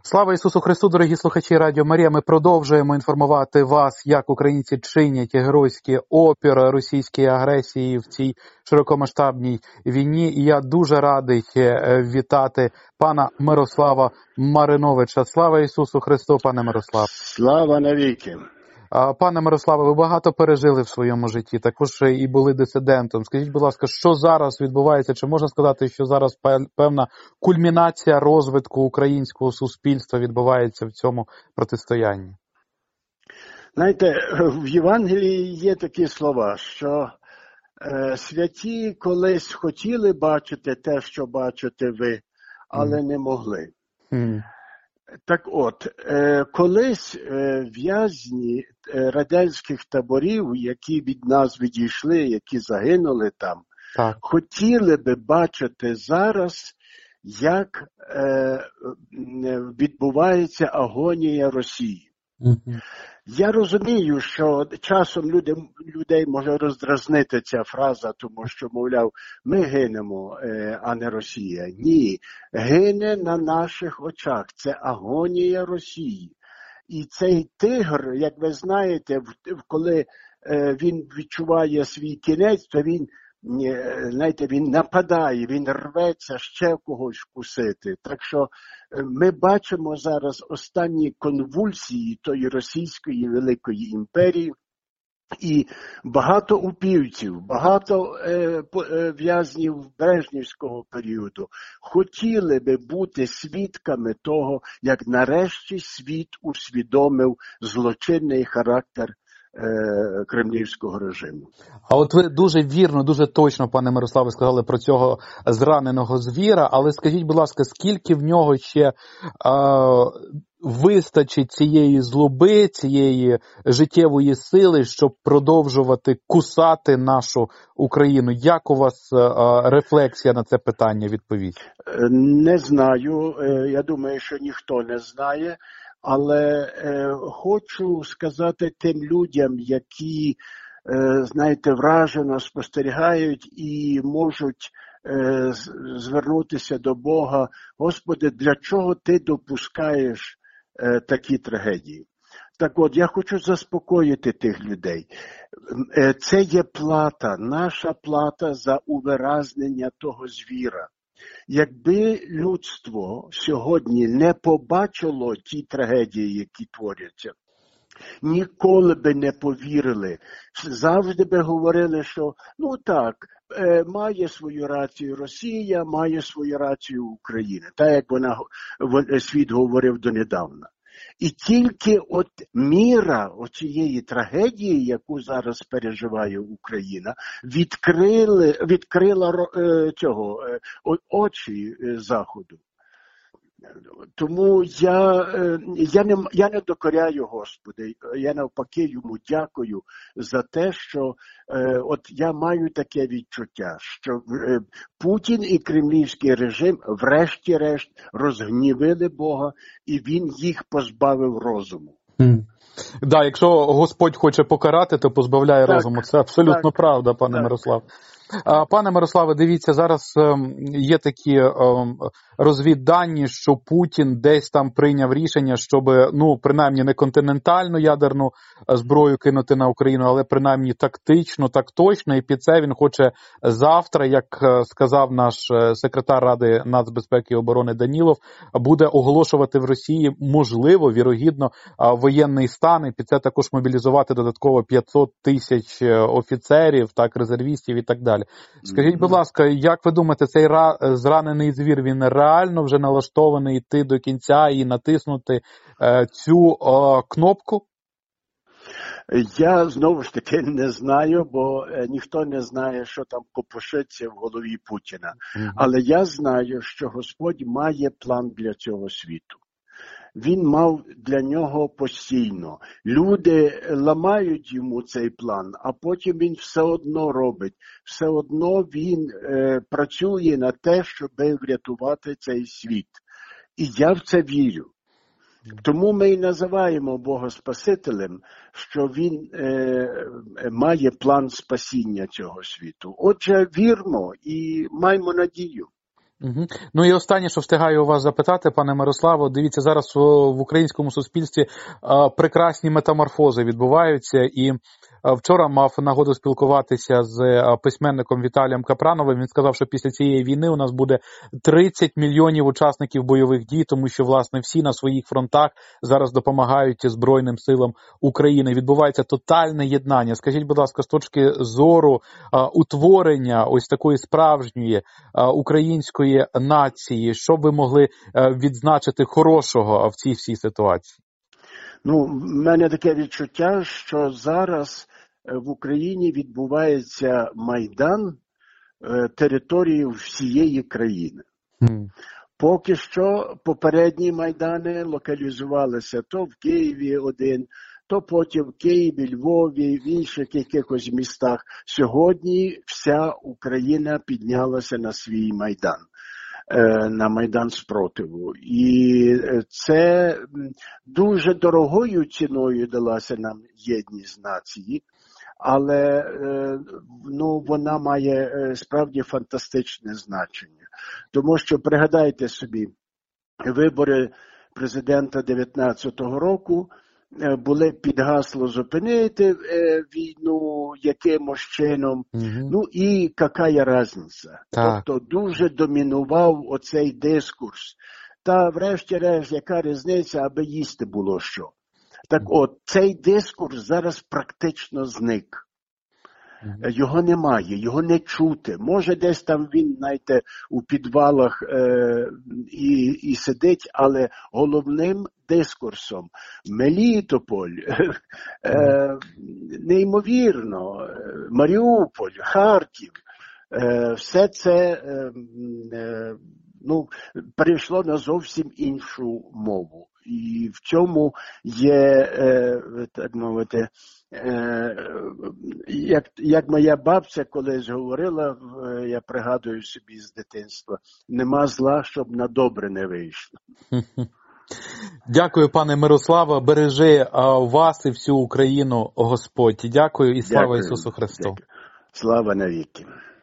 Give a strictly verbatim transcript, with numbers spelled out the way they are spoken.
Слава Ісусу Христу, дорогі слухачі Радіо Марія. Ми продовжуємо інформувати вас, як українці чинять геройський опір російській агресії в цій широкомасштабній війні. І я дуже радий вітати пана Мирослава Мариновича. Слава Ісусу Христу, пане Мирослав. Слава навіки. Пане Мирославе, ви багато пережили в своєму житті, також і були дисидентом. Скажіть, будь ласка, що зараз відбувається? Чи можна сказати, що зараз певна кульмінація розвитку українського суспільства відбувається в цьому протистоянні? Знаєте, в Євангелії є такі слова, що е, святі колись хотіли бачити те, що бачите ви, але mm. не могли. Mm. Так от, колись в'язні радянських таборів, які від нас відійшли, які загинули там, так. хотіли би бачити зараз, як відбувається агонія Росії. Mm-hmm. Я розумію, що часом люди, людей може роздразнити ця фраза, тому що, мовляв, ми гинемо, а не Росія. Ні, гине на наших очах. Це агонія Росії. І цей тигр, як ви знаєте, коли він відчуває свій кінець, то він, знаєте, він нападає, він рветься ще когось вкусити. Так що ми бачимо зараз останні конвульсії тої російської великої імперії, і багато упівців, багато е, е, в'язнів Брежнівського періоду хотіли би бути свідками того, як нарешті світ усвідомив злочинний характер кремлівського режиму. А от ви дуже вірно, дуже точно, пане Мирославе, сказали про цього зраненого звіра, але скажіть, будь ласка, скільки в нього ще е, вистачить цієї злоби, цієї життєвої сили, щоб продовжувати кусати нашу Україну? Як у вас е, рефлексія на це питання відповість? Не знаю. Я думаю, що ніхто не знає. Але е, хочу сказати тим людям, які, е, знаєте, вражено спостерігають і можуть е, звернутися до Бога: Господи, для чого ти допускаєш е, такі трагедії? Так от, я хочу заспокоїти тих людей. Е, це є плата, наша плата за увиразнення того звіра. Якби людство сьогодні не побачило ті трагедії, які творяться, ніколи би не повірили. Завжди би говорили, що, ну так, е, має свою рацію Росія, має свою рацію Україна. Так, як вона, світ говорив донедавна. І тільки от міра оцієї трагедії, яку зараз переживає Україна, відкрили, відкрила е, цього, е, очі е, Заходу. Тому я, е, я, не, я не докоряю Господи, я навпаки йому дякую за те, що е, от я маю таке відчуття, що е, Путін і кремлівський режим врешті-решт розгнівили Бога, і він їх позбавив розуму. Mm. Да, якщо Господь хоче покарати, то позбавляє так, розуму. Це абсолютно так, правда, пане так. Мирослав. Пане Мирославе, дивіться, зараз є такі розвіддані, що Путін десь там прийняв рішення, щоб, ну, принаймні не континентальну ядерну зброю кинути на Україну, але принаймні тактично, так точно, і під це він хоче завтра, як сказав наш секретар Ради нацбезпеки і оборони Данілов, буде оголошувати в Росії, можливо, вірогідно, воєнний стан, і під це також мобілізувати додатково п'ятсот тисяч офіцерів, так, резервістів і так далі. Скажіть, будь ласка, як ви думаєте, цей зранений звір, він реально вже налаштований йти до кінця і натиснути е, цю е, кнопку? Я, знову ж таки, не знаю, бо е, ніхто не знає, що там копошиться в голові Путіна. Mm-hmm. Але я знаю, що Господь має план для цього світу. Він мав для нього постійно. Люди ламають йому цей план, а потім він все одно робить. Все одно він е, працює на те, щоб врятувати цей світ. І я в це вірю. Тому ми і називаємо Бога Спасителем, що він е, має план спасіння цього світу. Отже, вірмо і маємо надію. Угу. Ну і останнє, що встигаю у вас запитати, пане Мирославо, дивіться, зараз в, в українському суспільстві а, прекрасні метаморфози відбуваються, і а, вчора мав нагоду спілкуватися з а, письменником Віталієм Капрановим. Він сказав, що після цієї війни у нас буде тридцять мільйонів учасників бойових дій, тому що, власне, всі на своїх фронтах зараз допомагають Збройним силам України. Відбувається тотальне єднання. Скажіть, будь ласка, з точки зору а, утворення ось такої справжньої а, української нації, що б ви могли відзначити хорошого в цій всій ситуації? Ну, в мене таке відчуття, що зараз в Україні відбувається Майдан території всієї країни. Mm. Поки що попередні Майдани локалізувалися то в Києві один, то потім в Києві, Львові, в інших якихось містах. Сьогодні вся Україна піднялася на свій Майдан, на Майдан спротиву. І це дуже дорогою ціною далася нам єдність нації, але ну, вона має справді фантастичне значення. Тому що, пригадайте собі, вибори президента дев'ятнадцятого року були під гасло зупинити війну якимось чином. Угу. Ну і яка різниця? Тобто дуже домінував оцей дискурс. Та врешті-решт, яка різниця, аби їсти було що. Так от, цей дискурс зараз практично зник. Його немає, його не чути. Може, десь там він, знаєте, у підвалах е, і, і сидить, але головним дискурсом Мелітополь, е, неймовірно, Маріуполь, Харків, е, все це е, е, ну, перейшло на зовсім іншу мову. І в цьому є, е, так мовити, Е, як, як моя бабця колись говорила, я пригадую собі з дитинства, нема зла, щоб на добре не вийшло. Дякую, пане Мирославе, бережи вас і всю Україну Господь. Дякую і слава Дякую. Ісусу Христу. Дякую. Слава навіки.